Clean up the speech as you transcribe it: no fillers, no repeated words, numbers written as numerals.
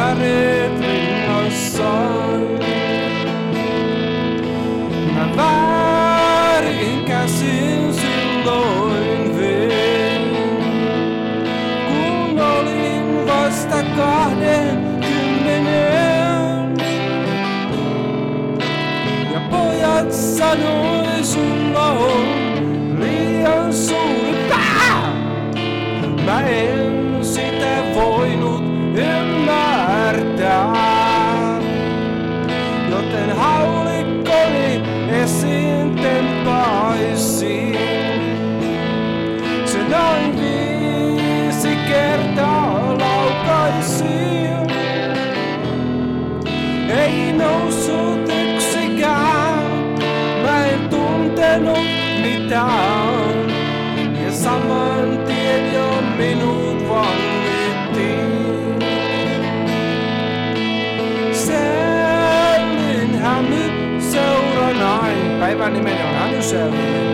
kädet rinnassaan. Mä väärin käsin silloin vein, kun olin vasta 20. Ja pojat sanoi, sulla on liian suuri pää. Mä en sitä voinut ymmärtää, joten haulikkoni esiin tempaisin. Se noin 5 kertaa laukaisin. Ei noussut yksikään, mä en tuntenut mitään. Ja saman tien jo minut vangittiin. Sellin hämy seuranain, päivän nimeni on Hämy Sellin.